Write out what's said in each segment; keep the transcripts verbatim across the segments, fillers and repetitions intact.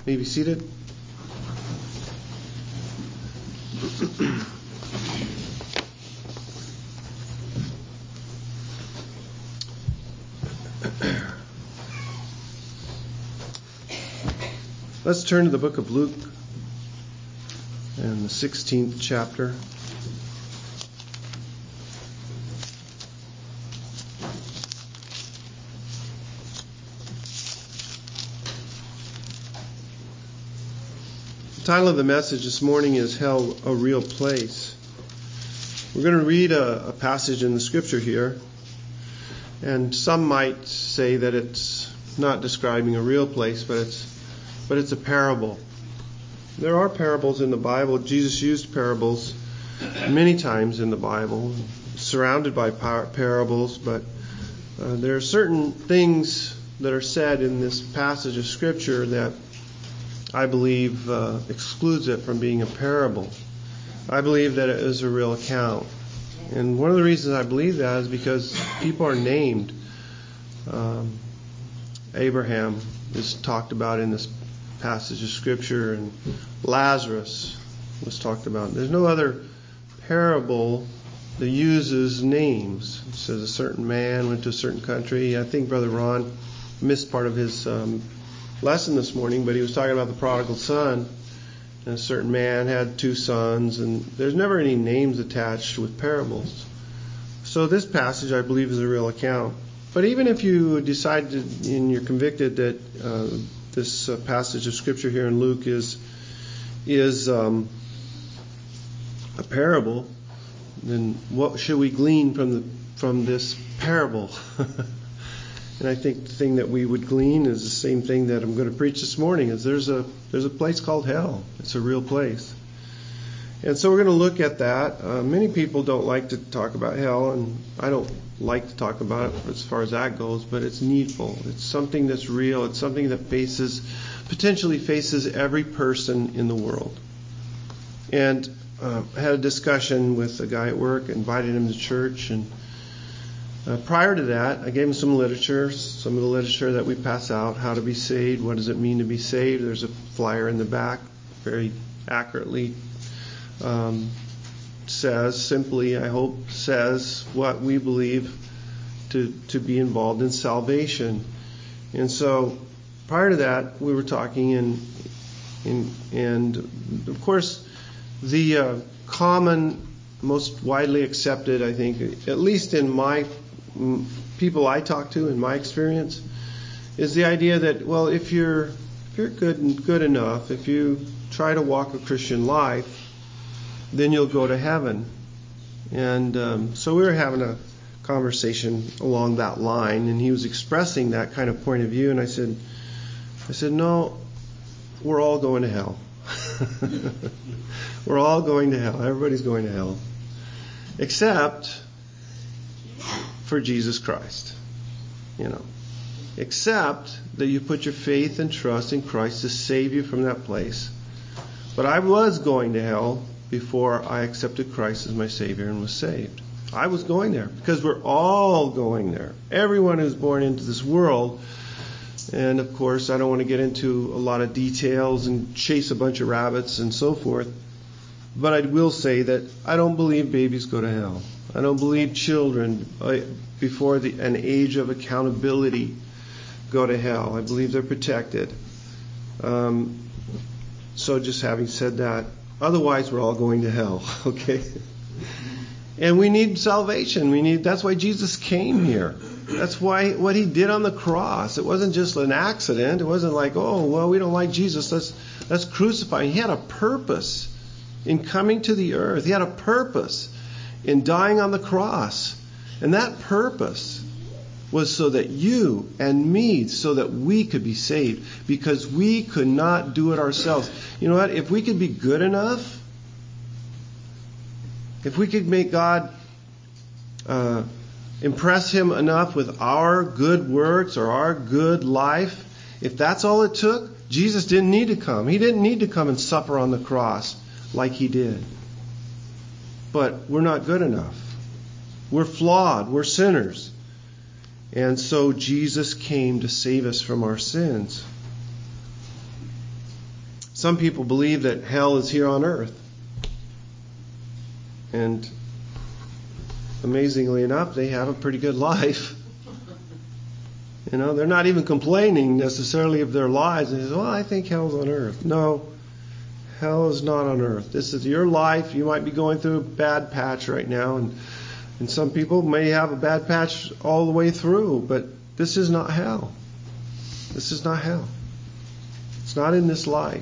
may be seated. Let's turn to the book of Luke and the sixteenth chapter. The title of the message this morning is Hell, a Real Place. We're going to read a, a passage in the scripture here, and some might say that it's not describing a real place, but it's but it's a parable. There are parables in the Bible. Jesus used parables many times in the Bible, surrounded by par- parables, but uh, there are certain things that are said in this passage of Scripture that I believe uh, excludes it from being a parable. I believe that it is a real account. And one of the reasons I believe that is because people are named. Um, Abraham is talked about in this passage of Scripture, and Lazarus was talked about. There's no other parable that uses names. It says a certain man went to a certain country. I think Brother Ron missed part of his um, lesson this morning, but he was talking about the prodigal son. And a certain man had two sons, and there's never any names attached with parables. So this passage, I believe, is a real account. But even if you decide to, and you're convicted that uh, this uh, passage of Scripture here in Luke is is um, a parable, then what should we glean from the from this parable? And I think the thing that we would glean is the same thing that I'm going to preach this morning. Is there's a there's a place called hell. It's a real place. And so we're going to look at that. Uh, many people don't like to talk about hell, and I don't like to talk about it as far as that goes, but it's needful. It's something that's real. It's something that faces, potentially faces every person in the world. And uh, I had a discussion with a guy at work, invited him to church, and uh, prior to that, I gave him some literature, some of the literature that we pass out, how to be saved, what does it mean to be saved. There's a flyer in the back, very accurately Um, says, simply, I hope, says what we believe to to be involved in salvation. And so, prior to that, we were talking, and and, and of course, the uh, common, most widely accepted, I think, at least in my people I talk to, in my experience, is the idea that, well, if you're if you're good and good enough, if you try to walk a Christian life, then you'll go to heaven. And um, so we were having a conversation along that line, and he was expressing that kind of point of view, and I said, I said, no, we're all going to hell. We're all going to hell. Everybody's going to hell. Except for Jesus Christ. You know. Except that you put your faith and trust in Christ to save you from that place. But I was going to hell before I accepted Christ as my Savior and was saved. I was going there because we're all going there. Everyone who's born into this world. And of course, I don't want to get into a lot of details and chase a bunch of rabbits and so forth. But I will say that I don't believe babies go to hell. I don't believe children before the, an age of accountability go to hell. I believe they're protected. Um, so just having said that, otherwise, we're all going to hell, okay? And we need salvation. We need. That's why Jesus came here. That's why what he did on the cross. It wasn't just an accident. It wasn't like, oh, well, we don't like Jesus. Let's let's crucify him. He had a purpose in coming to the earth. He had a purpose in dying on the cross. And that purpose was so that you and me, so that we could be saved, because we could not do it ourselves. You know what? If we could be good enough, if we could make God uh, impress him enough with our good works or our good life, if that's all it took, Jesus didn't need to come. He didn't need to come and suffer on the cross like he did. But we're not good enough. We're flawed. We're sinners. And so Jesus came to save us from our sins. some people believe that hell is here on earth. And amazingly enough, they have a pretty good life. You know, they're not even complaining necessarily of their lives. And they say, well, I think hell's on earth. No, hell is not on earth. This is your life. You might be going through a bad patch right now. And, and some people may have a bad patch all the way through. But this is not hell. This is not hell. It's not in this life.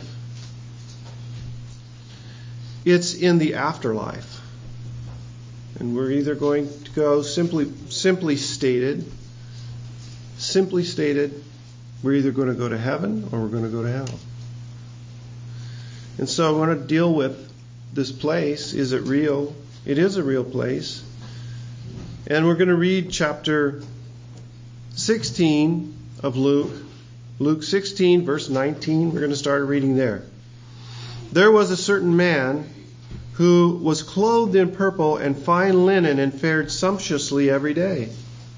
It's in the afterlife. And we're either going to go simply, simply stated, Simply stated, we're either going to go to heaven or we're going to go to hell. And so I want to deal with this place. Is it real? It is a real place. And we're going to read chapter sixteen of Luke. Luke sixteen, verse nineteen. We're going to start reading there. There was a certain man who was clothed in purple and fine linen and fared sumptuously every day.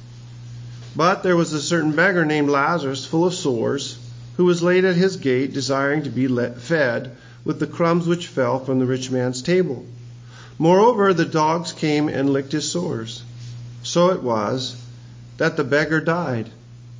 But there was a certain beggar named Lazarus, full of sores, who was laid at his gate, desiring to be fed with the crumbs which fell from the rich man's table. Moreover, the dogs came and licked his sores. So it was that the beggar died,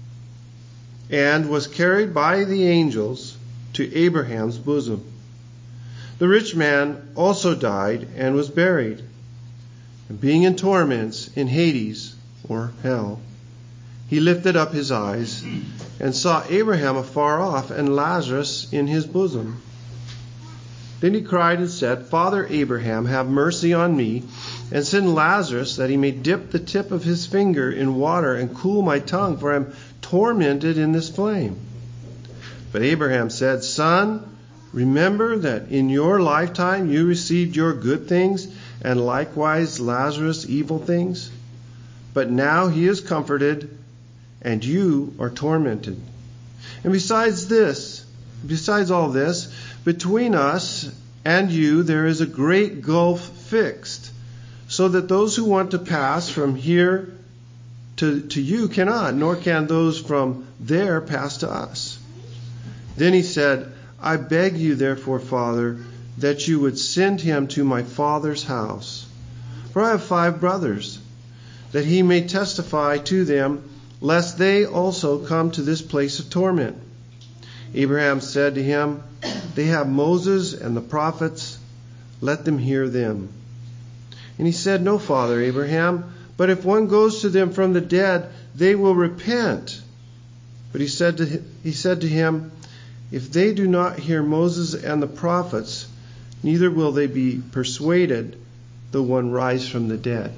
and was carried by the angels to Abraham's bosom. The rich man also died and was buried, and being in torments in Hades, or hell, he lifted up his eyes and saw Abraham afar off and Lazarus in his bosom. Then he cried and said, Father Abraham, have mercy on me, and send Lazarus that he may dip the tip of his finger in water and cool my tongue, for I am tormented in this flame. But Abraham said, Son, remember that in your lifetime you received your good things, and likewise Lazarus evil things. But now he is comforted, and you are tormented. And besides this, besides all this, between us and you there is a great gulf fixed, so that those who want to pass from here to, to you cannot, nor can those from there pass to us. Then he said, I beg you therefore, Father, that you would send him to my father's house. For I have five brothers, that he may testify to them, lest they also come to this place of torment. Abraham said to him, They have Moses and the prophets, let them hear them. And he said, No, Father Abraham, but if one goes to them from the dead, they will repent. But he said to, he said to him, If they do not hear Moses and the prophets, neither will they be persuaded, though one rise from the dead.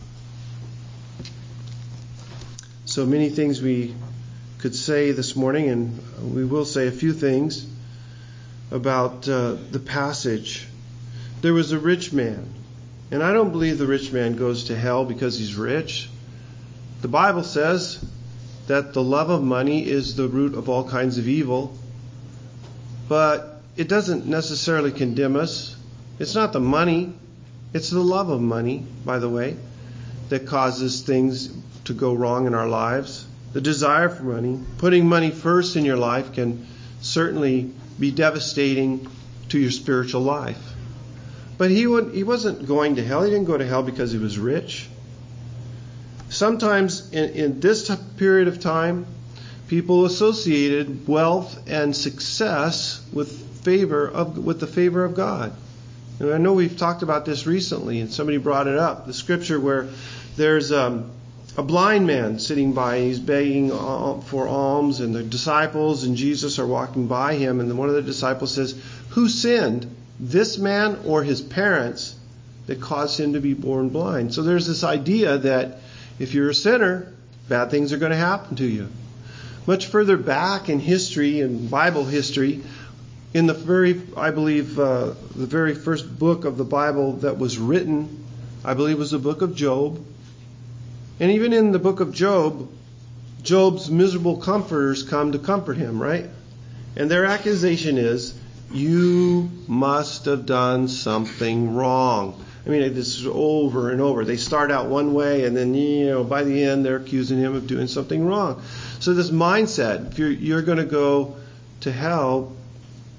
So many things we could say this morning, and we will say a few things about uh, the passage. There was a rich man, and I don't believe the rich man goes to hell because he's rich. The Bible says that the love of money is the root of all kinds of evil, but it doesn't necessarily condemn us. It's not the money, it's the love of money, by the way, that causes things to go wrong in our lives. The desire for money, putting money first in your life, can certainly be devastating to your spiritual life. But he would, he wasn't going to hell. He didn't go to hell because he was rich. Sometimes in, in this t- period of time, people associated wealth and success with favor of with the favor of God. And I know we've talked about this recently, and somebody brought it up. The scripture where there's um, a blind man sitting by, he's begging for alms, and the disciples and Jesus are walking by him, and then one of the disciples says, Who sinned, this man or his parents, that caused him to be born blind? So there's this idea that if you're a sinner, bad things are going to happen to you. Much further back in history, in Bible history, in the very, I believe, uh, the very first book of the Bible that was written, I believe was the book of Job. And even in the book of Job, Job's miserable comforters come to comfort him, right? And their accusation is, you must have done something wrong. I mean, this is over and over. They start out one way, and then, you know, by the end, they're accusing him of doing something wrong. So this mindset, if you're, you're going to go to hell,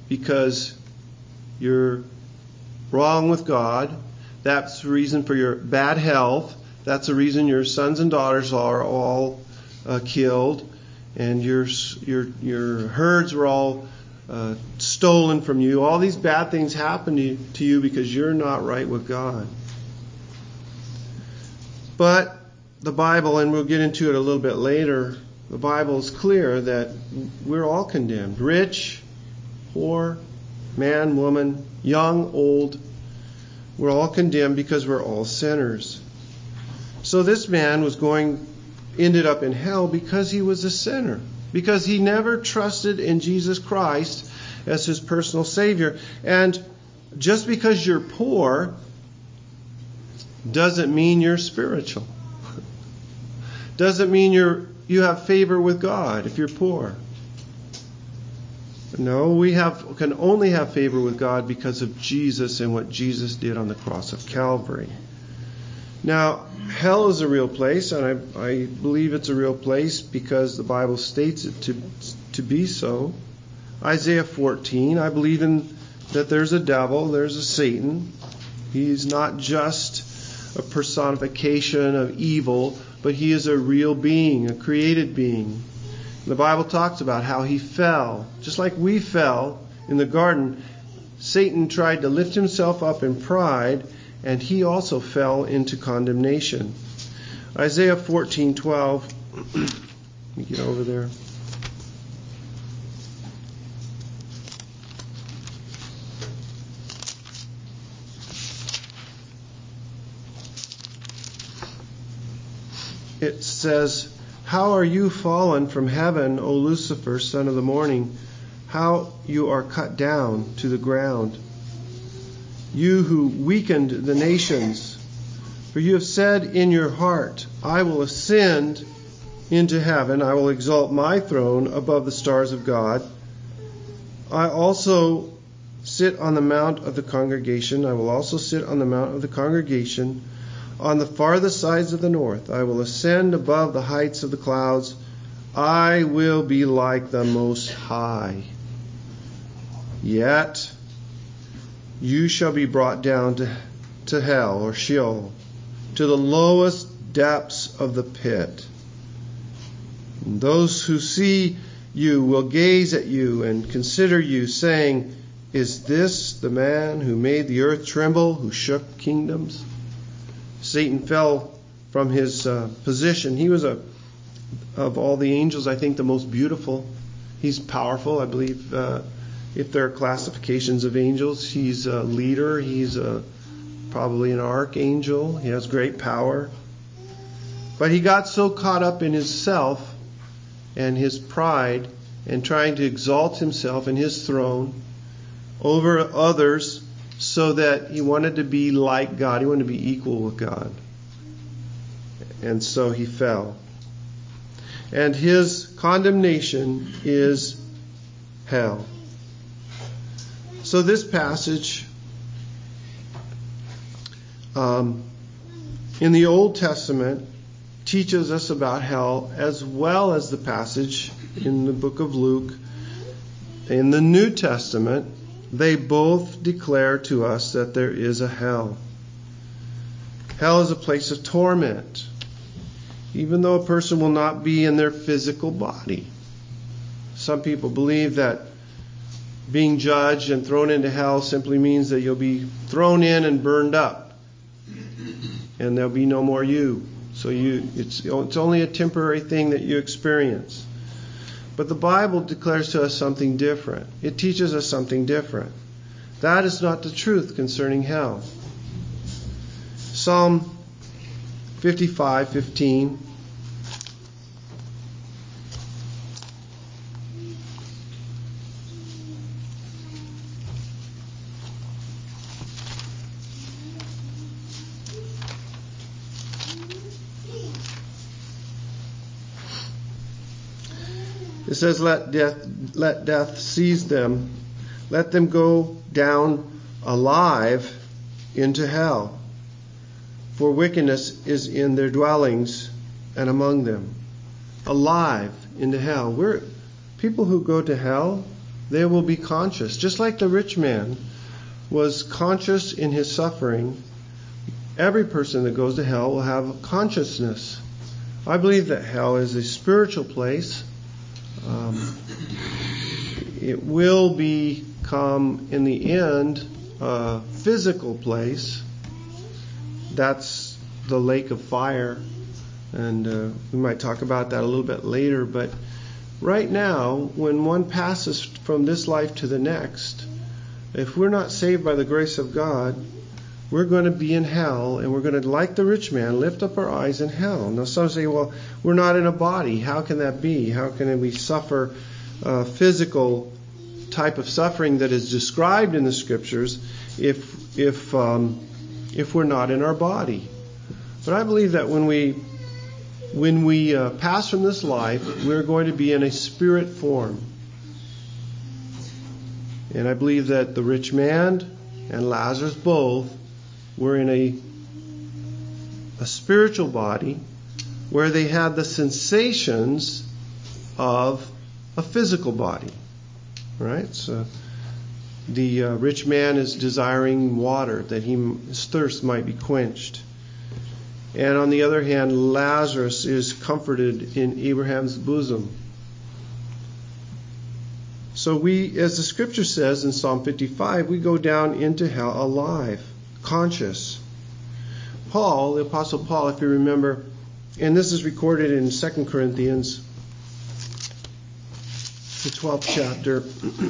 because you're wrong with God. That's the reason for your bad health. That's the reason your sons and daughters are all uh, killed, and your your your herds were all uh, stolen from you. All these bad things happen to you, to you because you're not right with God. But the Bible, and we'll get into it a little bit later, the Bible is clear that we're all condemned. Rich, poor, man, woman, young, old. We're all condemned because we're all sinners. So this man was going, ended up in hell because he was a sinner. Because he never trusted in Jesus Christ as his personal Savior. And just because you're poor doesn't mean you're spiritual. Doesn't mean you're you have favor with God if you're poor. No, we have can only have favor with God because of Jesus and what Jesus did on the cross of Calvary. Now, hell is a real place, and I, I believe it's a real place because the Bible states it to to be so. Isaiah fourteen, I believe in that there's a devil, there's a Satan. He's not just a personification of evil, but he is a real being, a created being. The Bible talks about how he fell. Just like we fell in the garden, Satan tried to lift himself up in pride, and he also fell into condemnation. Isaiah fourteen twelve. Let me get over there. It says, "How are you fallen from heaven, O Lucifer, son of the morning? How you are cut down to the ground, you who weakened the nations. For you have said in your heart, I will ascend into heaven. I will exalt my throne above the stars of God. I also sit on the mount of the congregation. I will also sit on the mount of the congregation on the farthest sides of the north. I will ascend above the heights of the clouds. I will be like the Most High. Yet you shall be brought down to, to hell, or Sheol, to the lowest depths of the pit. And those who see you will gaze at you and consider you, saying, Is this the man who made the earth tremble, who shook kingdoms?" Satan fell from his uh, position. He was, a, of all the angels, I think the most beautiful. He's powerful, I believe. Uh, if there are classifications of angels, he's a leader. He's a, probably an archangel. He has great power. But he got so caught up in himself and his pride and trying to exalt himself and his throne over others, so that he wanted to be like God. He wanted to be equal with God. And so he fell. And his condemnation is hell. So this passage um, in the Old Testament teaches us about hell, as well as the passage in the book of Luke. In the New Testament, they both declare to us that there is a hell. Hell is a place of torment, even though a person will not be in their physical body. Some people believe that being judged and thrown into hell simply means that you'll be thrown in and burned up, and there'll be no more you. So you, it's, it's only a temporary thing that you experience. But the Bible declares to us something different. It teaches us something different. That is not the truth concerning hell. Psalm fifty-five fifteen. It says, let death, let death seize them. Let them go down alive into hell. For wickedness is in their dwellings and among them. Alive into hell. We're people who go to hell, they will be conscious. Just like the rich man was conscious in his suffering, every person that goes to hell will have consciousness. I believe that hell is a spiritual place. Um, it will become, in the end, a physical place. That's the lake of fire. And uh, we might talk about that a little bit later. But right now, when one passes from this life to the next, if we're not saved by the grace of God, we're going to be in hell, and we're going to, like the rich man, lift up our eyes in hell. Now some say, well, we're not in a body. How can that be? How can we suffer a physical type of suffering that is described in the Scriptures if if um, if we're not in our body? But I believe that when we when we uh, pass from this life, we're going to be in a spirit form. And I believe that the rich man and Lazarus both were in a, a spiritual body where they had the sensations of a physical body. Right? So the uh, rich man is desiring water that he, his thirst might be quenched. And on the other hand, Lazarus is comforted in Abraham's bosom. So we, as the Scripture says in Psalm fifty-five, we go down into hell alive, conscious. Paul, the Apostle Paul, if you remember, and this is recorded in Second Corinthians, the twelfth chapter.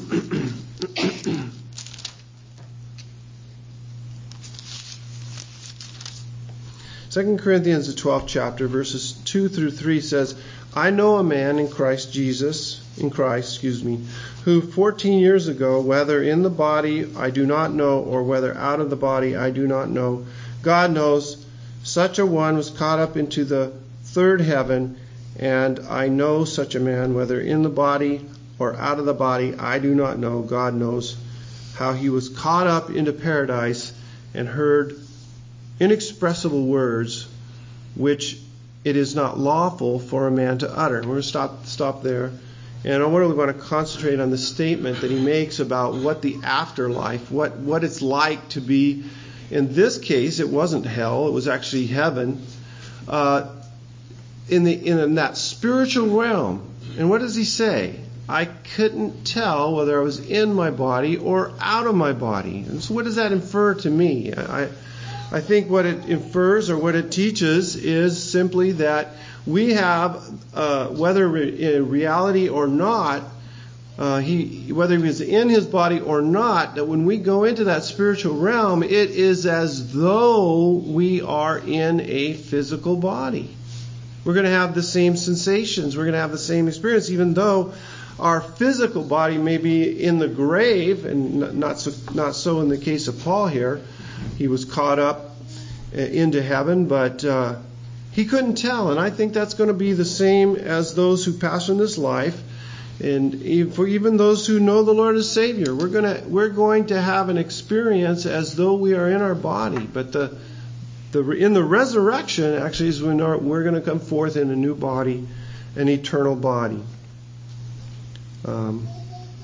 Second Corinthians, the twelfth chapter, verses two through three says, I know a man in Christ Jesus, in Christ, excuse me, who fourteen years ago, whether in the body I do not know, or whether out of the body I do not know, God knows, such a one was caught up into the third heaven, and I know such a man, whether in the body or out of the body, I do not know, God knows, how he was caught up into paradise and heard inexpressible words which it is not lawful for a man to utter. We're going to stop stop there. And I really want to concentrate on the statement that he makes about what the afterlife, what, what it's like to be. In this case, it wasn't hell, it was actually heaven. Uh, in the in that spiritual realm. And what does he say? I couldn't tell whether I was in my body or out of my body. And so what does that infer to me? I I think what it infers or what it teaches is simply that we have, uh, whether re- in reality or not, uh, he whether he was in his body or not, that when we go into that spiritual realm, it is as though we are in a physical body. We're going to have the same sensations. We're going to have the same experience, even though our physical body may be in the grave, and not so, not so in the case of Paul here. He was caught up into heaven, but uh, he couldn't tell. And I think that's going to be the same as those who pass from this life. And for even those who know the Lord as Savior, we're going to we're going to have an experience as though we are in our body. But the the in the resurrection, actually, is when our, we're going to come forth in a new body, an eternal body. Um,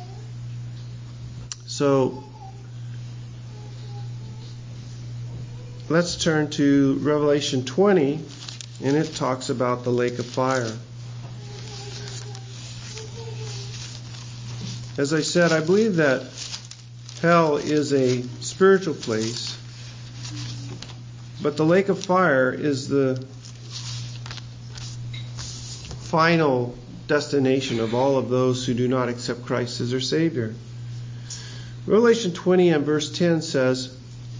so. Let's turn to Revelation twenty, and it talks about the lake of fire. As I said, I believe that hell is a spiritual place, but the lake of fire is the final destination of all of those who do not accept Christ as their Savior. Revelation twenty and verse ten says,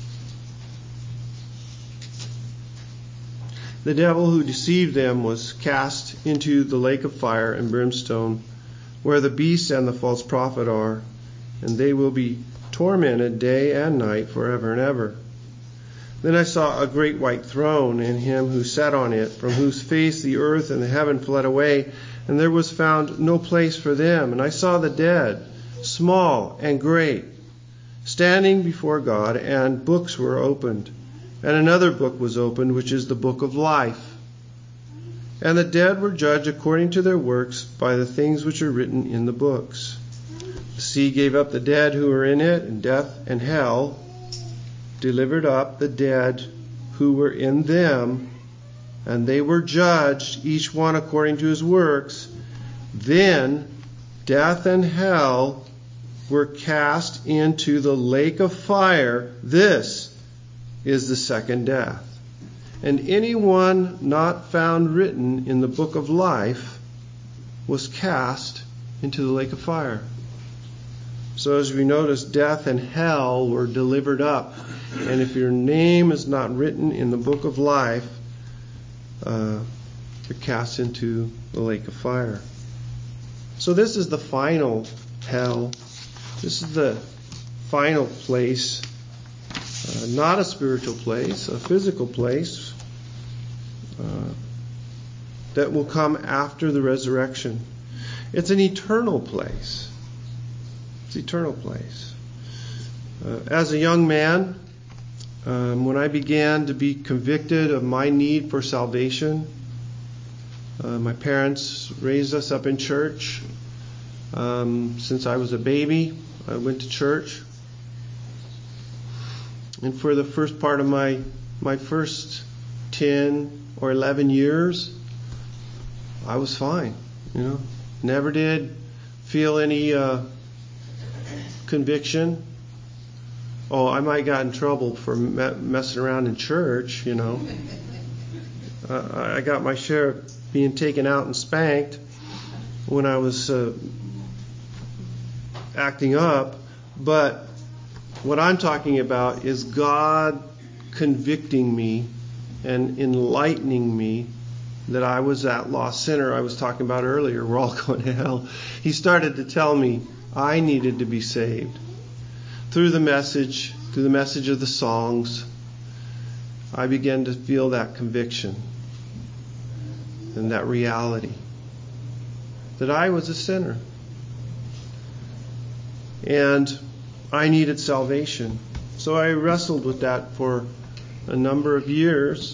the devil who deceived them was cast into the lake of fire and brimstone, where the beast and the false prophet are, and they will be tormented day and night forever and ever. Then I saw a great white throne, and him who sat on it, from whose face the earth and the heaven fled away, and there was found no place for them. And I saw the dead, small and great, standing before God, and books were opened. And another book was opened, which is the book of life. And the dead were judged according to their works by the things which are written in the books. The sea gave up the dead who were in it, and death and hell delivered up the dead who were in them, and they were judged, each one according to his works. Then death and hell were cast into the lake of fire. This is the second death. And anyone not found written in the book of life was cast into the lake of fire. So as we notice, death and hell were delivered up. And if your name is not written in the book of life, uh, you're cast into the lake of fire. So this is the final hell. This is the final place. Uh, not a spiritual place, a physical place uh, that will come after the resurrection. It's an eternal place. It's an eternal place. Uh, as a young man, um, when I began to be convicted of my need for salvation, uh, my parents raised us up in church. Um, since I was a baby, I went to church. And for the first part of my my first ten or eleven years, I was fine. You know, never did feel any uh, conviction. Oh, I might got in trouble for me- messing around in church. You know, uh, I got my share of being taken out and spanked when I was uh, acting up, but what I'm talking about is God convicting me and enlightening me that I was that lost sinner I was talking about earlier. We're all going to hell. He started to tell me I needed to be saved. Through the message, through the message of the songs, I began to feel that conviction and that reality that I was a sinner. And I needed salvation. So I wrestled with that for a number of years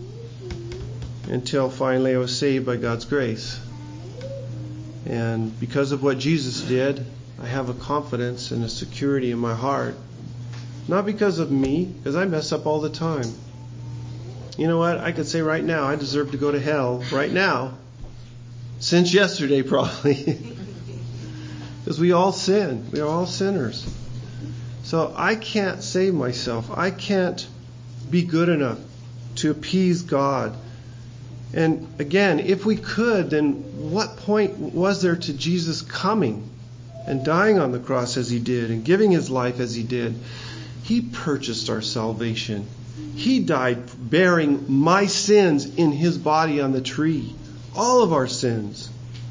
until finally I was saved by God's grace. And because of what Jesus did, I have a confidence and a security in my heart. Not because of me, because I mess up all the time. You know what? I could say right now, I deserve to go to hell right now. Since yesterday, probably. Because we all sin. We are all sinners. So I can't save myself. I can't be good enough to appease God. And again, if we could, then what point was there to Jesus coming and dying on the cross as he did and giving his life as he did? He purchased our salvation. He died bearing my sins in his body on the tree. All of our sins.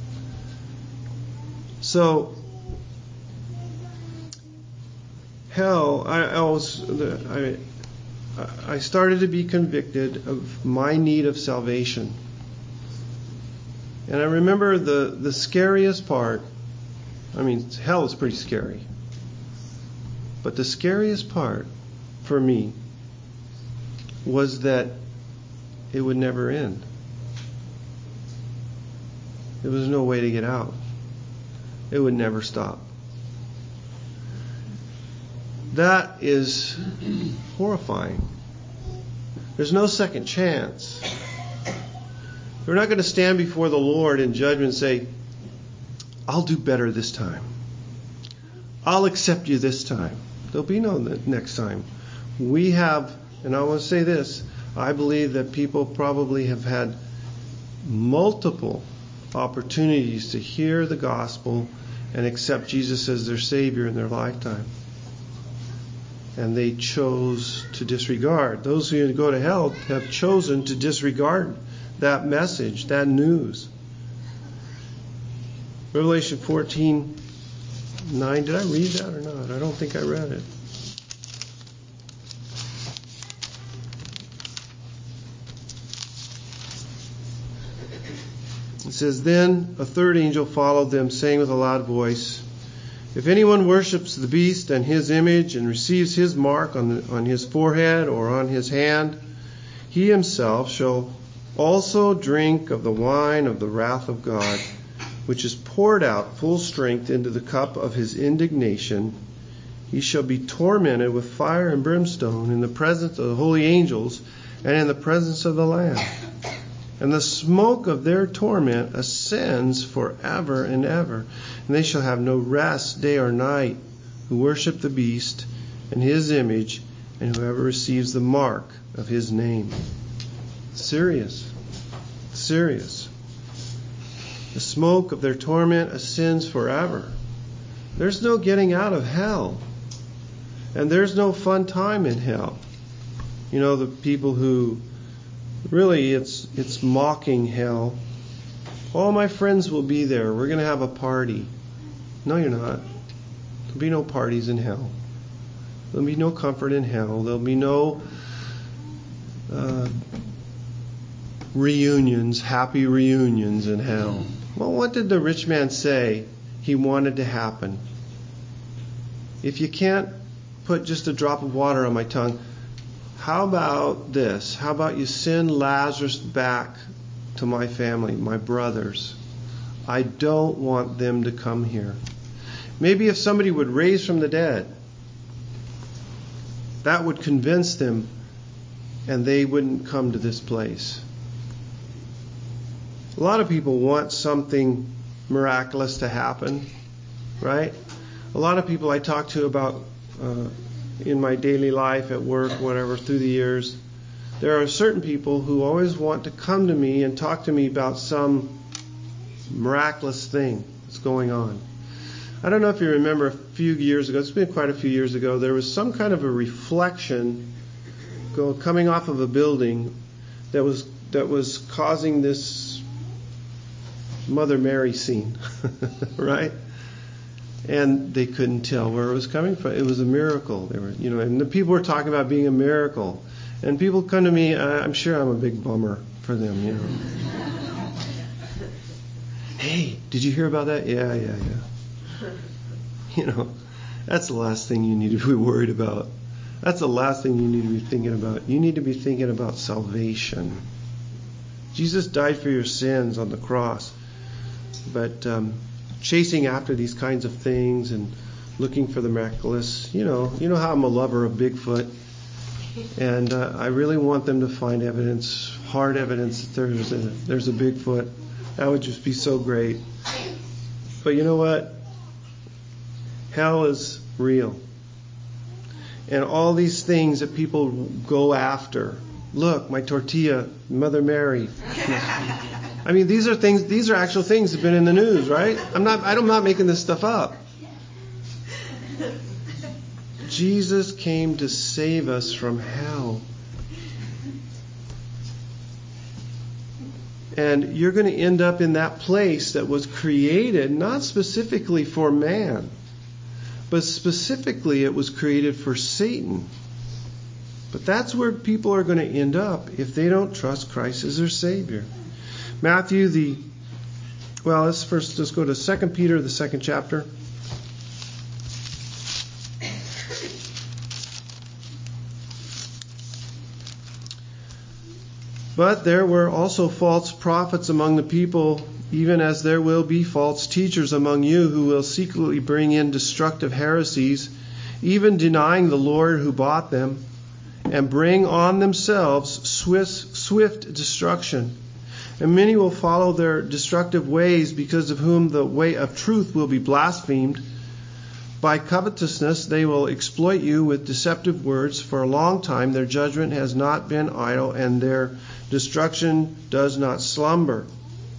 So hell, I, I was, I, I started to be convicted of my need of salvation. And I remember the, the scariest part, I mean, hell is pretty scary. But the scariest part for me was that it would never end. There was no way to get out. It would never stop. That is horrifying. There's no second chance. We're not going to stand before the Lord in judgment and say, I'll do better this time. I'll accept you this time. There'll be no next time. We have, and I want to say this, I believe that people probably have had multiple opportunities to hear the gospel and accept Jesus as their Savior in their lifetime. And they chose to disregard. Those who go to hell have chosen to disregard that message, that news. Revelation fourteen nine. Did I read that or not? I don't think I read it. It says, Then a third angel followed them, saying with a loud voice, If anyone worships the beast and his image and receives his mark on, the, on his forehead or on his hand, he himself shall also drink of the wine of the wrath of God, which is poured out full strength into the cup of his indignation, he shall be tormented with fire and brimstone in the presence of the holy angels and in the presence of the Lamb. And the smoke of their torment ascends forever and ever. And they shall have no rest day or night, who worship the beast and his image, and whoever receives the mark of his name. Serious. Serious. The smoke of their torment ascends forever. There's no getting out of hell. And there's no fun time in hell. You know, the people who really it's it's mocking hell. All my friends will be there. We're going to have a party. No, you're not. There'll be no parties in hell. There'll be no comfort in hell. There'll be no uh, reunions, happy reunions in hell. Well, what did the rich man say he wanted to happen? If you can't put just a drop of water on my tongue, how about this? How about you send Lazarus back to my family, my brothers? I don't want them to come here. Maybe if somebody would raise from the dead, that would convince them and they wouldn't come to this place. A lot of people want something miraculous to happen, right? A lot of people I talk to about uh, in my daily life, at work, whatever, through the years, there are certain people who always want to come to me and talk to me about some miraculous thing that's going on. I don't know if you remember a few years ago, it's been quite a few years ago, there was some kind of a reflection go, coming off of a building that was that was causing this Mother Mary scene, right? And they couldn't tell where it was coming from. It was a miracle. They were, you know, and the people were talking about being a miracle. And people come to me. I'm sure I'm a big bummer for them. You know. Hey, did you hear about that? Yeah, yeah, yeah. You know, that's the last thing you need to be worried about. That's the last thing you need to be thinking about. You need to be thinking about salvation. Jesus died for your sins on the cross, but. Um, Chasing after these kinds of things and looking for the miraculous. You know, you know how I'm a lover of Bigfoot. And uh, I really want them to find evidence, hard evidence that there's a, there's a Bigfoot. That would just be so great. But you know what? Hell is real. And all these things that people go after. Look, my tortilla, Mother Mary. I mean, these are things. These are actual things that have been in the news, right? I'm not. I'm not making this stuff up. Jesus came to save us from hell, and you're going to end up in that place that was created not specifically for man, but specifically it was created for Satan. But that's where people are going to end up if they don't trust Christ as their Savior. Matthew, the, well, let's first let's go to Second Peter, the second chapter. But there were also false prophets among the people, even as there will be false teachers among you who will secretly bring in destructive heresies, even denying the Lord who bought them, and bring on themselves swift, swift destruction. And many will follow their destructive ways, because of whom the way of truth will be blasphemed. By covetousness they will exploit you with deceptive words. For a long time their judgment has not been idle, and their destruction does not slumber.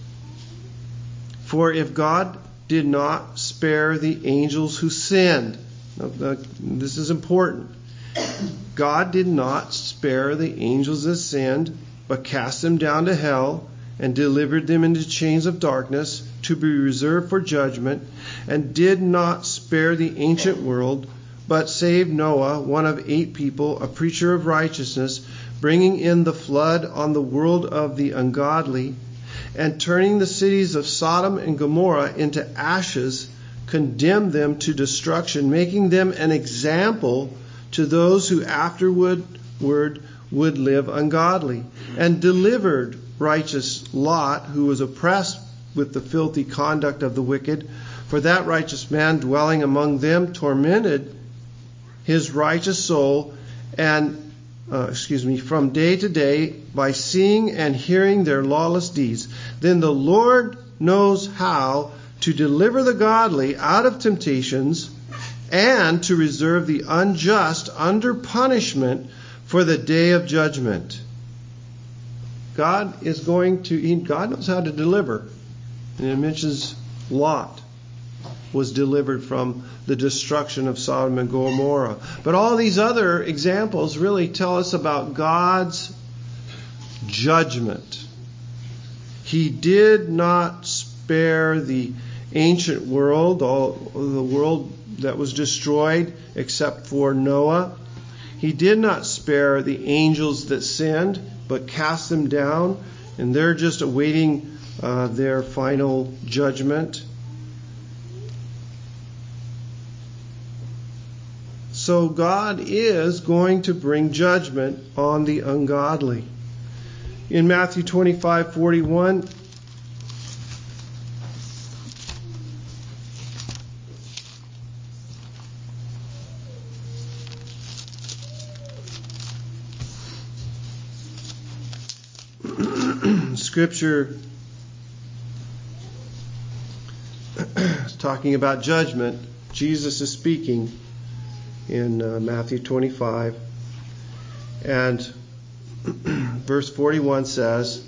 For if God did not spare the angels who sinned, now, this is important. God did not spare the angels that sinned, but cast them down to hell, and delivered them into chains of darkness to be reserved for judgment, and did not spare the ancient world, but saved Noah, one of eight people, a preacher of righteousness, bringing in the flood on the world of the ungodly, and turning the cities of Sodom and Gomorrah into ashes, condemned them to destruction, making them an example to those who afterward would live ungodly, and delivered righteous Lot, who was oppressed with the filthy conduct of the wicked. For that righteous man dwelling among them tormented his righteous soul, and uh, excuse me, from day to day by seeing and hearing their lawless deeds. Then the Lord knows how to deliver the godly out of temptations, and to reserve the unjust under punishment for the day of judgment. God is going to, God knows how to deliver. And it mentions Lot was delivered from the destruction of Sodom and Gomorrah. But all these other examples really tell us about God's judgment. He did not spare the ancient world, all the world that was destroyed except for Noah. He did not spare the angels that sinned, but cast them down, and they're just awaiting uh, their final judgment. So God is going to bring judgment on the ungodly. In Matthew twenty-five forty-one, Scripture is talking about judgment. Jesus is speaking in uh, Matthew twenty-five, and verse forty-one says,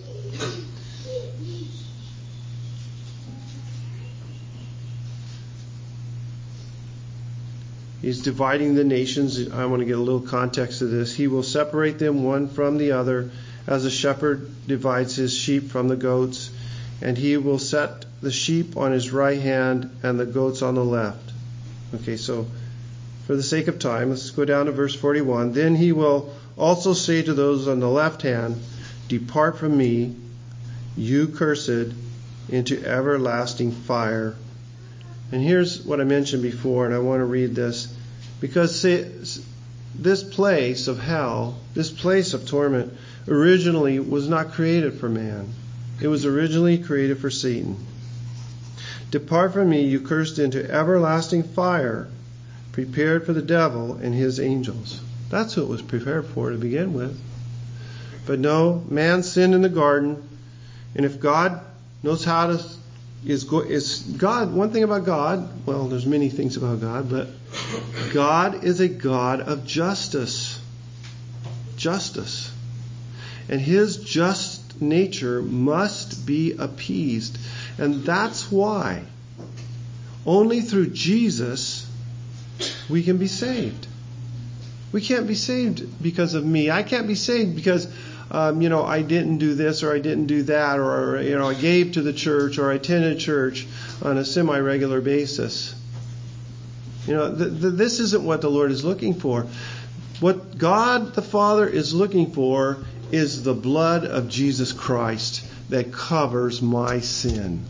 He's dividing the nations. I want to get a little context to this. He will separate them one from the other, as a shepherd divides his sheep from the goats, and he will set the sheep on his right hand and the goats on the left. Okay, so for the sake of time, let's go down to verse forty-one. Then he will also say to those on the left hand, Depart from me, you cursed, into everlasting fire. And here's what I mentioned before, and I want to read this. Because this place of hell, this place of torment, originally was not created for man. It was originally created for Satan. Depart from me, you cursed, into everlasting fire, prepared for the devil and his angels. That's what it was prepared for to begin with. But no, man sinned in the garden, and if God knows how to is is God, one thing about God, well, there's many things about God, but God is a God of justice. Justice. And his just nature must be appeased. And that's why only through Jesus we can be saved. We can't be saved because of me. I can't be saved because Um, you know, I didn't do this or I didn't do that, or, you know, I gave to the church or I attended church on a semi-regular basis. You know, th- th- this isn't what the Lord is looking for. What God the Father is looking for is the blood of Jesus Christ that covers my sin.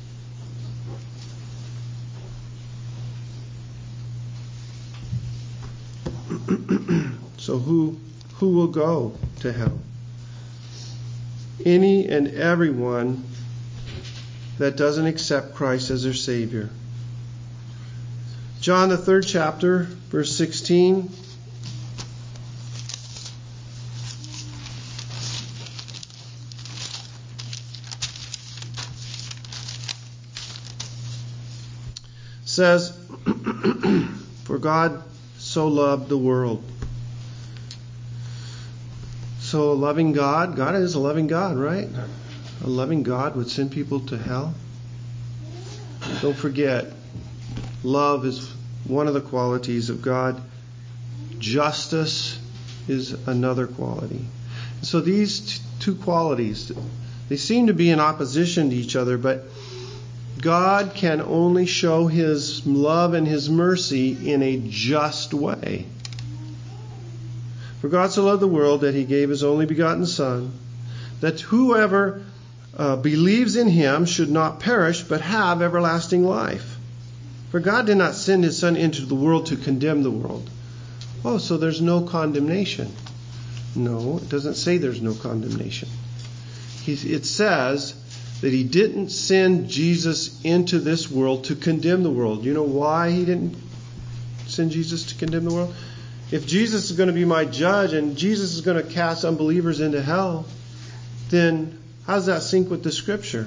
So who who will go to hell? Any and everyone that doesn't accept Christ as their Savior. John, the third chapter, verse sixteen. Says, For God so loved the world. So a loving God, God is a loving God, right? A loving God would send people to hell. Don't forget, love is one of the qualities of God. Justice is another quality. So these t- two qualities, they seem to be in opposition to each other, but God can only show his love and his mercy in a just way. For God so loved the world that he gave his only begotten Son, that whoever uh, believes in him should not perish, but have everlasting life. For God did not send his Son into the world to condemn the world. Oh, so there's no condemnation. No, it doesn't say there's no condemnation. He, it says that he didn't send Jesus into this world to condemn the world. You know why he didn't send Jesus to condemn the world? If Jesus is going to be my judge and Jesus is going to cast unbelievers into hell, then how does that sync with the Scripture?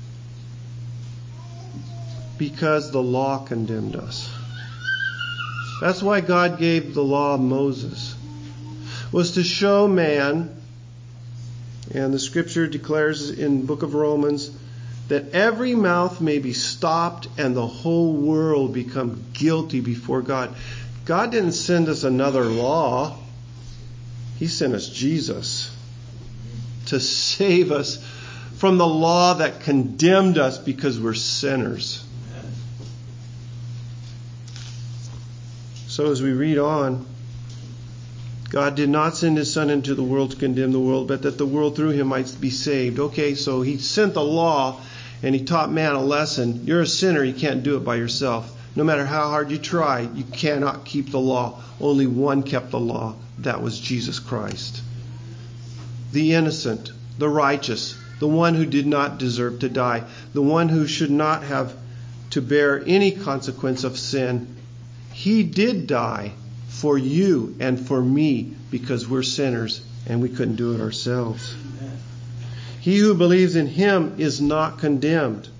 Because the law condemned us. That's why God gave the law of Moses, was to show man, and the Scripture declares in the book of Romans, that every mouth may be stopped and the whole world become guilty before God. God didn't send us another law. He sent us Jesus to save us from the law that condemned us because we're sinners. So as we read on, God did not send his Son into the world to condemn the world, but that the world through him might be saved. Okay, so he sent the law and he taught man a lesson. You're a sinner, you can't do it by yourself. No matter how hard you try, you cannot keep the law. Only one kept the law. That was Jesus Christ. The innocent, the righteous, the one who did not deserve to die, the one who should not have to bear any consequence of sin. He did die for you and for me because we're sinners and we couldn't do it ourselves. Amen. He who believes in him is not condemned.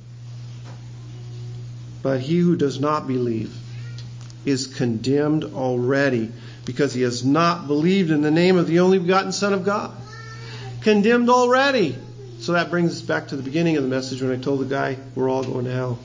But he who does not believe is condemned already because he has not believed in the name of the only begotten Son of God. Condemned already. So that brings us back to the beginning of the message when I told the guy we're all going to hell.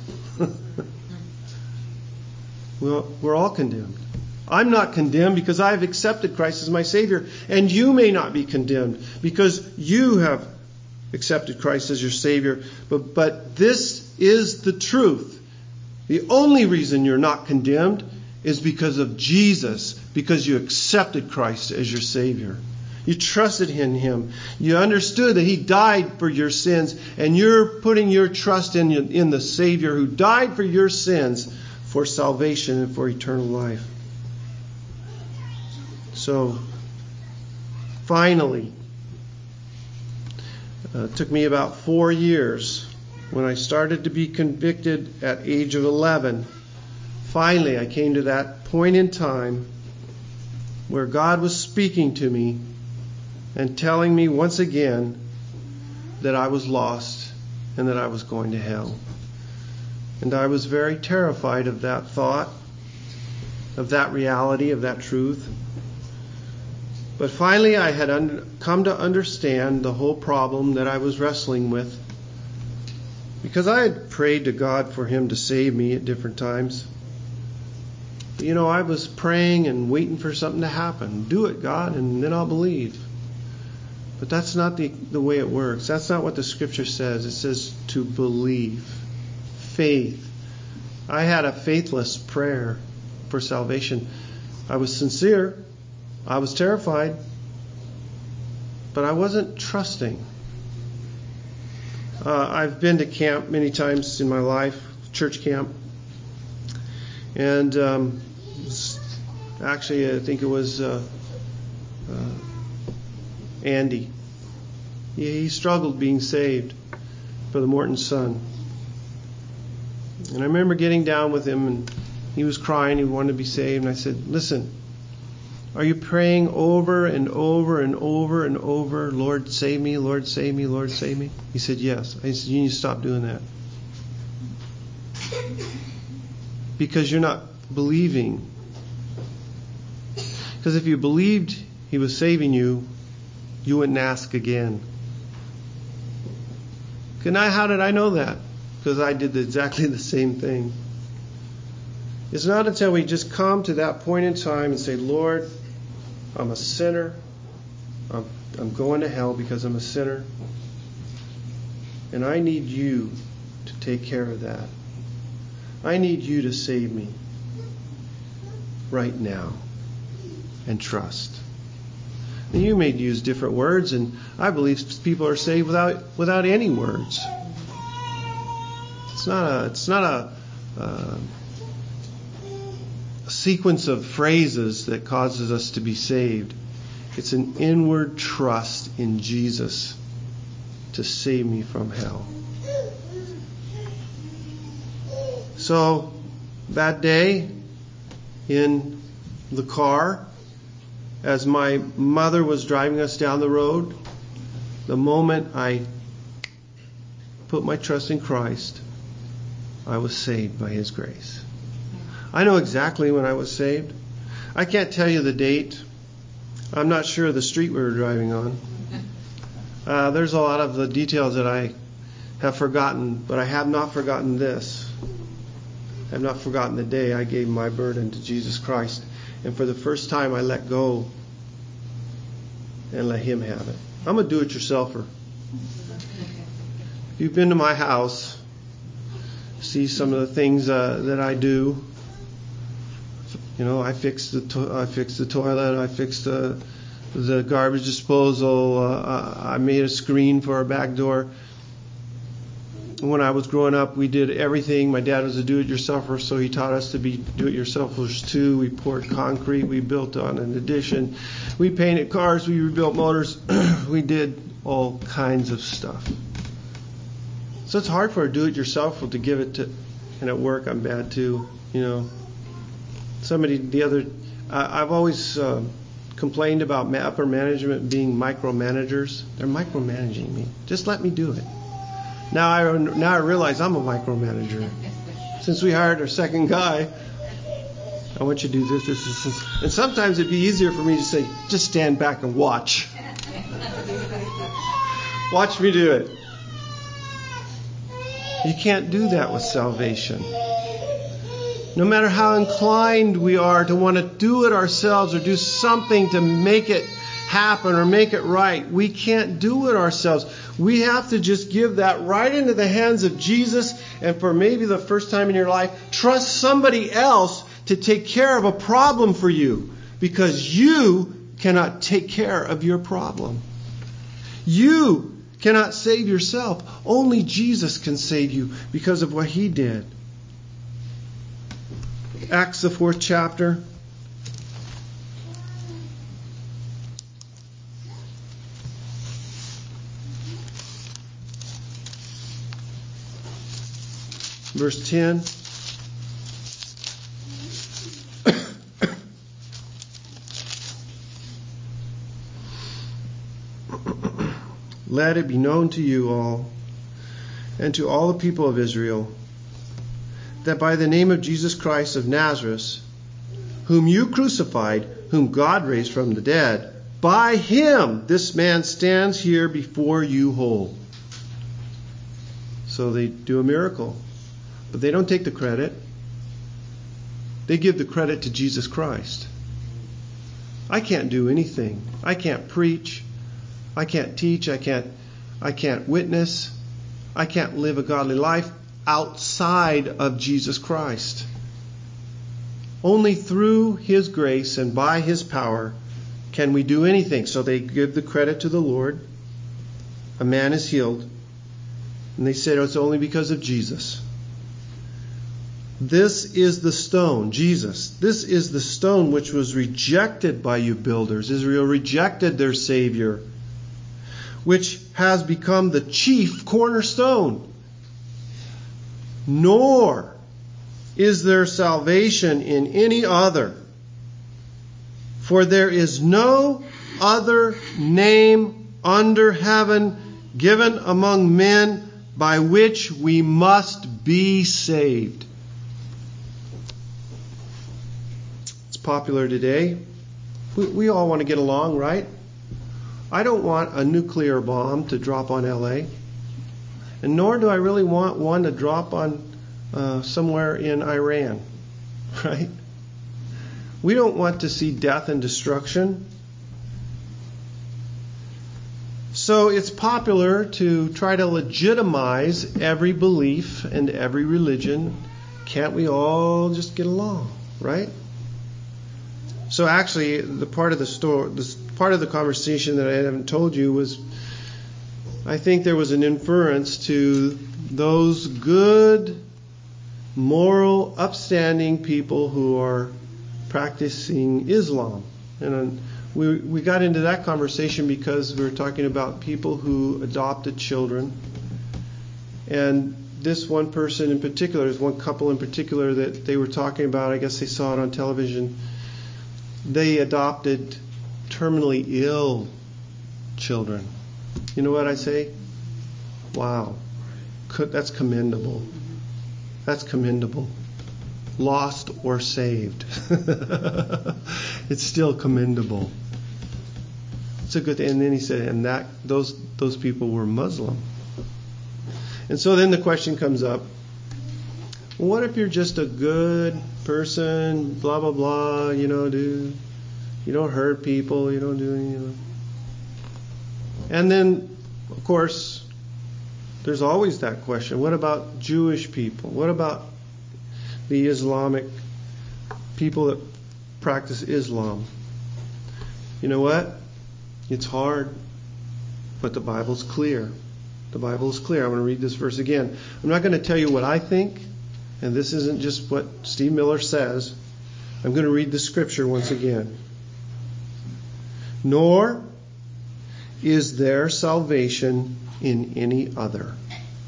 We're all condemned. I'm not condemned because I've accepted Christ as my Savior. And you may not be condemned because you have accepted Christ as your Savior. But, but this is the truth. The only reason you're not condemned is because of Jesus, because you accepted Christ as your Savior. You trusted in him. You understood that he died for your sins, and you're putting your trust in, in the Savior who died for your sins for salvation and for eternal life. So, finally, uh, it took me about four years when I started to be convicted at age of eleven. Finally, I came to that point in time where God was speaking to me and telling me once again that I was lost and that I was going to hell. And I was very terrified of that thought, of that reality, of that truth. But finally I had un- come to understand the whole problem that I was wrestling with, because I had prayed to God for him to save me at different times. You know, I was praying and waiting for something to happen. Do it, God, and then I'll believe. But that's not the, the way it works. That's not what the Scripture says. It says to believe. Faith. I had a faithless prayer for salvation. I was sincere. I was terrified. But I wasn't trusting. Uh, I've been to camp many times in my life, church camp. And um, actually, I think it was uh, uh, Andy. He, he struggled being saved, Brother Morton's son. And I remember getting down with him, and he was crying. He wanted to be saved. And I said, listen, are you praying over and over and over and over, Lord, save me, Lord, save me, Lord, save me? He said, yes. I said, you need to stop doing that. Because you're not believing. Because if you believed he was saving you, you wouldn't ask again. And I, how did I know that? Because I did exactly the same thing. It's not until we just come to that point in time and say, Lord, I'm a sinner. I'm, I'm going to hell because I'm a sinner. And I need you to take care of that. I need you to save me right now, and trust. And you may use different words, and I believe people are saved without without any words. It's not a it's not a, uh, a sequence of phrases that causes us to be saved. It's an inward trust in Jesus to save me from hell. So that day in the car, as my mother was driving us down the road, the moment I put my trust in Christ, I was saved by His grace. I know exactly when I was saved. I can't tell you the date. I'm not sure of the street we were driving on. Uh, there's a lot of the details that I have forgotten, but I have not forgotten this. I have not forgotten the day I gave my burden to Jesus Christ. And for the first time, I let go and let Him have it. I'm a do-it-yourselfer. If you've been to my house, see some of the things uh, that I do. You know, I fix the to- I fix the toilet. I fix the the garbage disposal. Uh, I made a screen for our back door. When I was growing up, we did everything. My dad was a do-it-yourselfer, so he taught us to be do-it-yourselfers too. We poured concrete. We built on an addition. We painted cars. We rebuilt motors. We did all kinds of stuff. So it's hard for a do-it-yourselfer to give it to. And at work, I'm bad too. You know, somebody the other. Uh, I've always uh, complained about upper management being micromanagers. They're micromanaging me. Just let me do it. Now I now I realize I'm a micromanager. Since we hired our second guy, I want you to do this, this, this, this. And sometimes it'd be easier for me to say, just stand back and watch. Watch me do it. You can't do that with salvation. No matter how inclined we are to want to do it ourselves or do something to make it happen or make it right, we can't do it ourselves. We have to just give that right into the hands of Jesus, and for maybe the first time in your life, trust somebody else to take care of a problem for you, because you cannot take care of your problem. You cannot save yourself. Only Jesus can save you because of what He did. Acts, the fourth chapter. Verse ten. Let it be known to you all and to all the people of Israel that by the name of Jesus Christ of Nazareth, whom you crucified, whom God raised from the dead, by Him this man stands here before you whole. So they do a miracle. But they don't take the credit. They give the credit to Jesus Christ. I can't do anything. I can't preach. I can't teach. I can't I can't witness. I can't live a godly life outside of Jesus Christ. Only through His grace and by His power can we do anything. So they give the credit to the Lord. A man is healed. And they said, oh, it's only because of Jesus. This is the stone, Jesus. This is the stone which was rejected by you builders. Israel rejected their Savior, which has become the chief cornerstone. Nor is there salvation in any other. For there is no other name under heaven given among men by which we must be saved. Popular today. We, we all want to get along, right? I don't want a nuclear bomb to drop on L A, and nor do I really want one to drop on uh, somewhere in Iran, right? We don't want to see death and destruction. So it's popular to try to legitimize every belief and every religion. Can't we all just get along, right? So actually, the part of the story, this part of the conversation that I haven't told you was, I think there was an inference to those good, moral, upstanding people who are practicing Islam. And we we got into that conversation because we were talking about people who adopted children. And this one person in particular, there's one couple in particular that they were talking about. I guess they saw it on television. They adopted terminally ill children. You know what I say? Wow. That's commendable. That's commendable. Lost or saved. It's still commendable. It's a good thing. And then he said, and that those those people were Muslim. And so then the question comes up, well, what if you're just a good person, blah, blah, blah, you know, dude, you don't hurt people, you don't do any, you know. And then, of course, there's always that question. What about Jewish people? What about the Islamic people that practice Islam? You know what? It's hard, but the Bible's clear. The Bible is clear. I'm going to read this verse again. I'm not going to tell you what I think, and this isn't just what Steve Miller says. I'm going to read the scripture once again. Nor is there salvation in any other.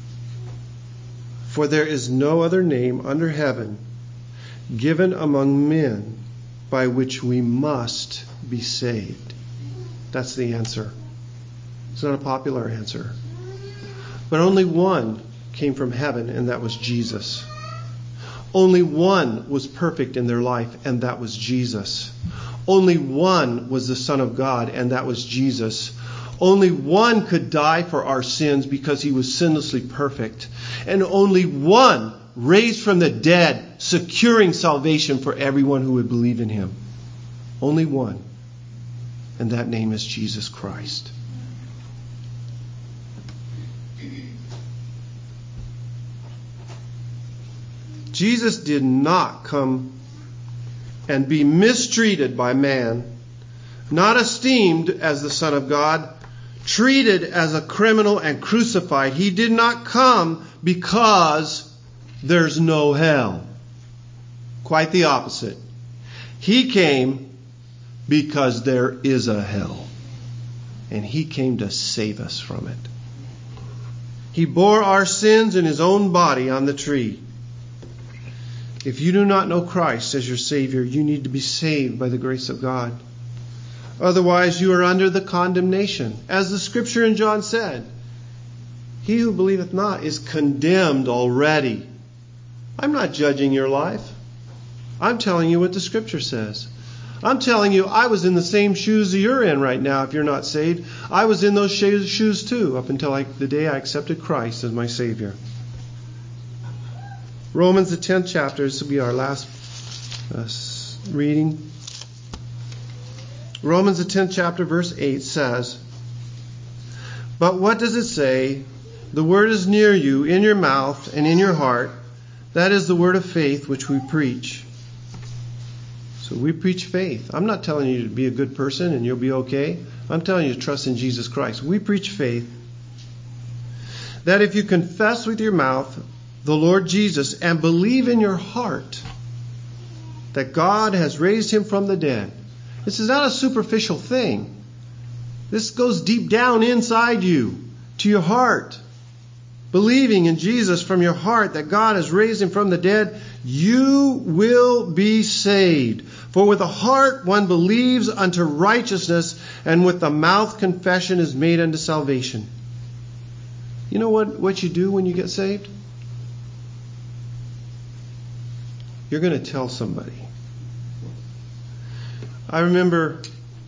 For there is no other name under heaven given among men by which we must be saved. That's the answer. It's not a popular answer. But only one came from heaven, and that was Jesus. Only one was perfect in their life, and that was Jesus. Only one was the Son of God, and that was Jesus. Only one could die for our sins because he was sinlessly perfect. And only one raised from the dead, securing salvation for everyone who would believe in him. Only one. And that name is Jesus Christ. Jesus did not come and be mistreated by man, not esteemed as the Son of God, treated as a criminal and crucified. He did not come because there's no hell. Quite the opposite. He came because there is a hell. And he came to save us from it. He bore our sins in his own body on the tree. If you do not know Christ as your Savior, you need to be saved by the grace of God. Otherwise, you are under the condemnation. As the scripture in John said, he who believeth not is condemned already. I'm not judging your life. I'm telling you what the scripture says. I'm telling you, I was in the same shoes that you're in right now if you're not saved. I was in those shoes too up until I, the day I accepted Christ as my Savior. Romans, the tenth chapter, this will be our last uh, reading. Romans, the tenth chapter, verse eight says, but what does it say? The word is near you, in your mouth and in your heart. That is the word of faith which we preach. So we preach faith. I'm not telling you to be a good person and you'll be okay. I'm telling you to trust in Jesus Christ. We preach faith. That if you confess with your mouth the Lord Jesus and believe in your heart that God has raised him from the dead. This is not a superficial thing. This goes deep down inside you, to your heart. Believing in Jesus from your heart that God has raised him from the dead, you will be saved. For with the heart one believes unto righteousness, and with the mouth confession is made unto salvation. You know what, what you do when you get saved? You're going to tell somebody. I remember,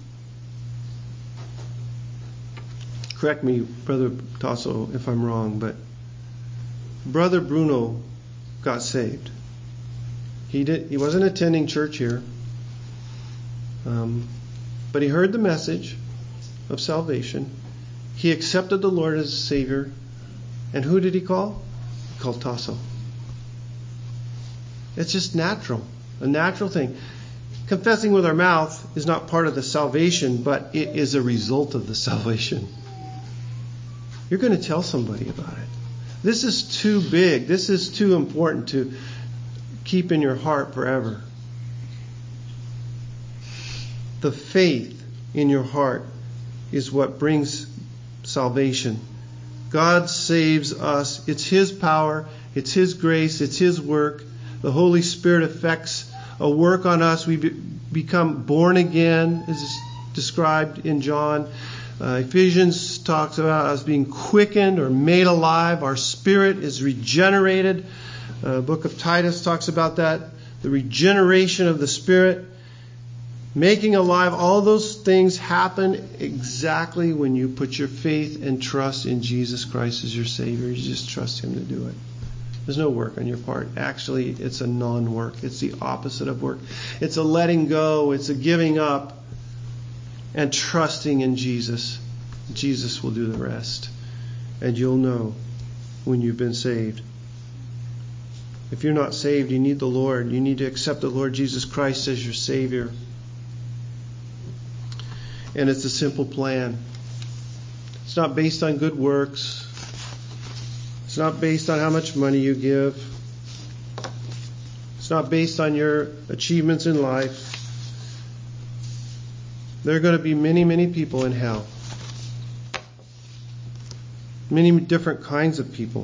correct me, Brother Tasso, if I'm wrong, but Brother Bruno got saved. He did. He wasn't attending church here, um, but he heard the message of salvation. He accepted the Lord as Savior, and who did he call? He called Tasso. It's just natural, a natural thing. Confessing with our mouth is not part of the salvation, but it is a result of the salvation. You're going to tell somebody about it. This is too big. This is too important to keep in your heart forever. The faith in your heart is what brings salvation. God saves us. It's His power. It's His grace. It's His work. The Holy Spirit effects a work on us. We be, become born again, as is described in John. Uh, Ephesians talks about us being quickened or made alive. Our spirit is regenerated. The uh, book of Titus talks about that. The regeneration of the Spirit. Making alive, all those things happen exactly when you put your faith and trust in Jesus Christ as your Savior. You just trust Him to do it. There's no work on your part. Actually, it's a non-work. It's the opposite of work. It's a letting go. It's a giving up and trusting in Jesus. Jesus will do the rest. And you'll know when you've been saved. If you're not saved, you need the Lord. You need to accept the Lord Jesus Christ as your Savior. And it's a simple plan. It's not based on good works. It's not based on how much money you give. It's not based on your achievements in life. There are going to be many, many people in hell. Many different kinds of people.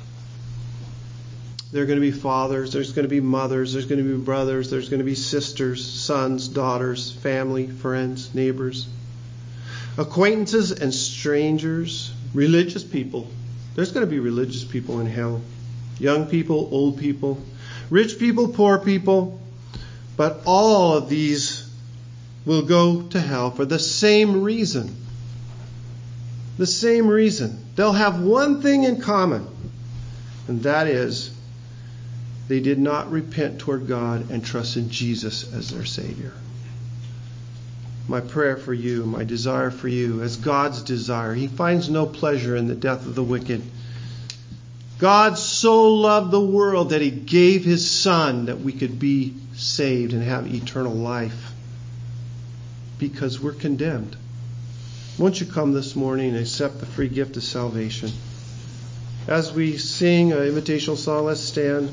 There are going to be fathers, there's going to be mothers, there's going to be brothers, there's going to be sisters, sons, daughters, family, friends, neighbors, acquaintances and strangers, religious people. There's going to be religious people in hell. Young people, old people, rich people, poor people. But all of these will go to hell for the same reason. The same reason. They'll have one thing in common, and that is they did not repent toward God and trust in Jesus as their Savior. My prayer for you, my desire for you, as God's desire. He finds no pleasure in the death of the wicked. God so loved the world that He gave His Son that we could be saved and have eternal life. Because we're condemned. Won't you come this morning and accept the free gift of salvation? As we sing an invitational song, let's stand.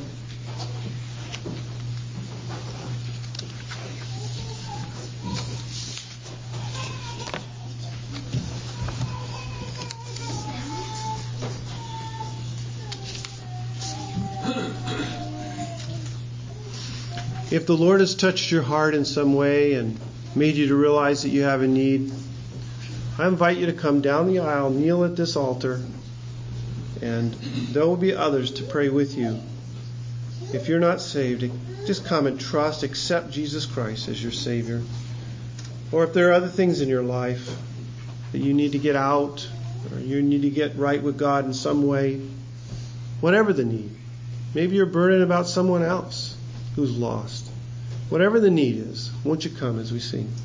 If the Lord has touched your heart in some way and made you to realize that you have a need, I invite you to come down the aisle, kneel at this altar, and there will be others to pray with you. If you're not saved, just come and trust, accept Jesus Christ as your Savior. Or if there are other things in your life that you need to get out, or you need to get right with God in some way, whatever the need. Maybe you're burdened about someone else who's lost. Whatever the need is, won't you come as we sing?